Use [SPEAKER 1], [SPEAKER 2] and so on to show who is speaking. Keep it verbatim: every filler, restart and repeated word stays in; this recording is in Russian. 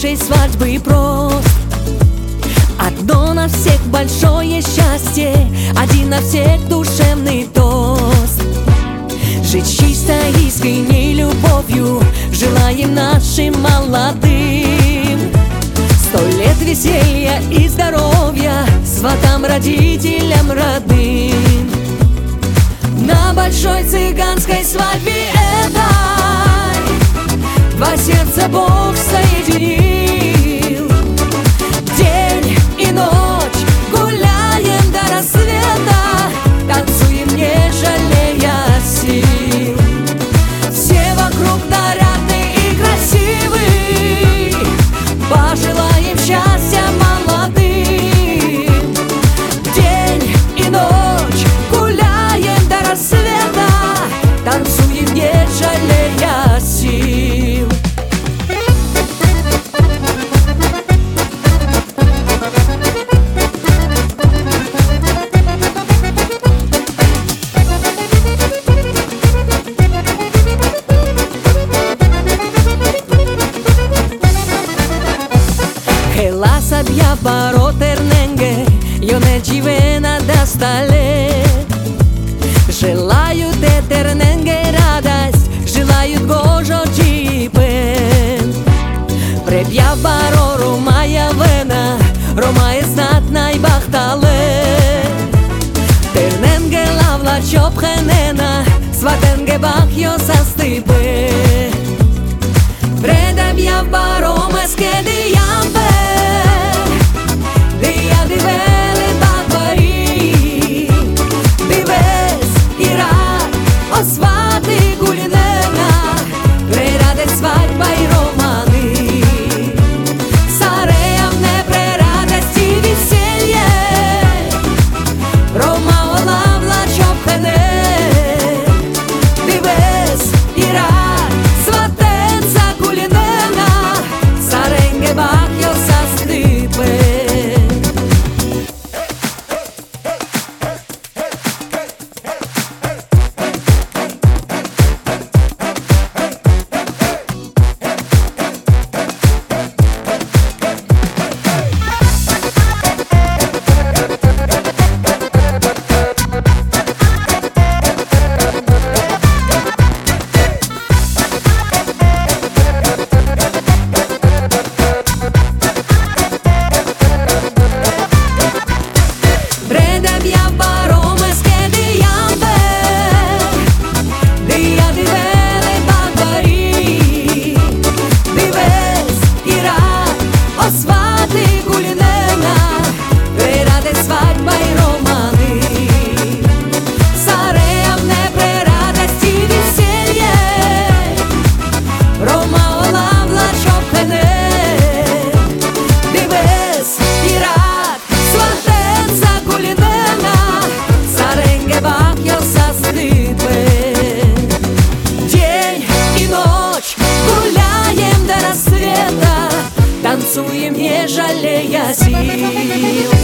[SPEAKER 1] нашей свадьбы прост. Одно на всех большое счастье, один на всех душевный тост. Жить чисто искренней любовью желаем нашим молодым. Сто лет веселья и здоровья сватам, родителям родным. На большой цыганской свадьбе этой два сердца Бог соединил. День и ночь гуляем до рассвета, танцуем, не жалея сил. Все вокруг нарядные и красивые, пожелаем счастья молодым. День и ночь гуляем до рассвета, танцуем, не жалея сил. Hela sabia баротernenge, yo не живена до ста лет. Желают этерненге радость, желают гожо джипен. Препья баро ромая вена, ромая знатной бахтале. Терненге лавла чопхенена, сватенге бах йо састыпе. Предабья баро мескеди ямпе. Сваты гулинена, прераде свадьба и романы. Сареям не прерадость и веселье, Рома олавла чопхене. Дивес и рад, сватенца гулинена, Саренге бах йо састыпе. Танцуем, не жалея сил.